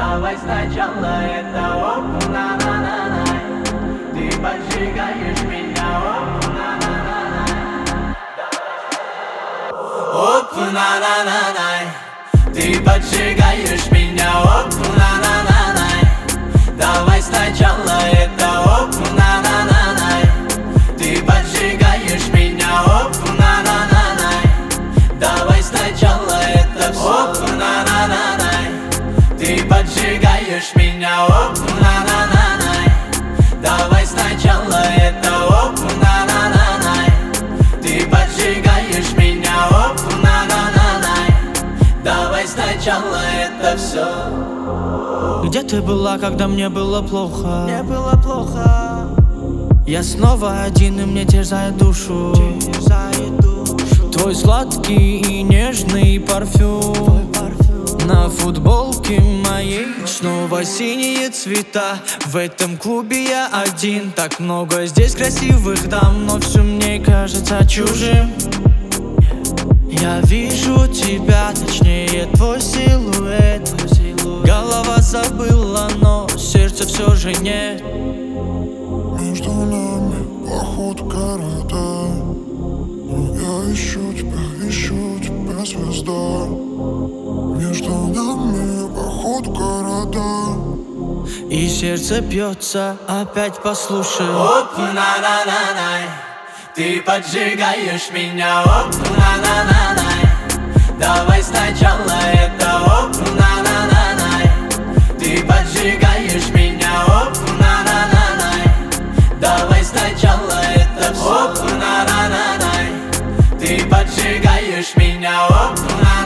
Давай сначала это оп, на-на-на-най. Ты поджигаешь меня, оп, на-на-на-най. Оп, на-на-на-най. Ты поджигаешь меня, оп, на-на-на-най. Давай сначала это оп, на-на-на-най. Ты поджигаешь меня, оп, на-на-на-най. Давай сначала это оп, на-на-на-най. Ты поджигаешь меня, оп, на-на-на-най. Давай сначала это оп, на-на-на-най. Ты поджигаешь меня, оп, на-на-на-най. Давай сначала это все. Где ты была, когда мне было плохо? Мне было плохо. Я снова один, и мне терзает душу. Твой сладкий и нежный парфюм на футболке моей снова синие цвета. В этом клубе я один. Так много здесь красивых дам, но все мне кажется чужим. Я вижу тебя, точнее твой силуэт. Голова забыла, но сердце все же нет. Между нами поход города, но я ищу тебя, звезда. Между нами поход города, И сердце бьется, опять послушай. Оп, на-на-на-най. Ты поджигаешь меня, оп, на-на-на-най. Давай сначала это оп, на-на-на-най. Ты поджигаешь меня, оп, на-на-на-най. Давай сначала это оп, на-на-на-най. Ты поджигаешь меня, оп, на-на-на-най.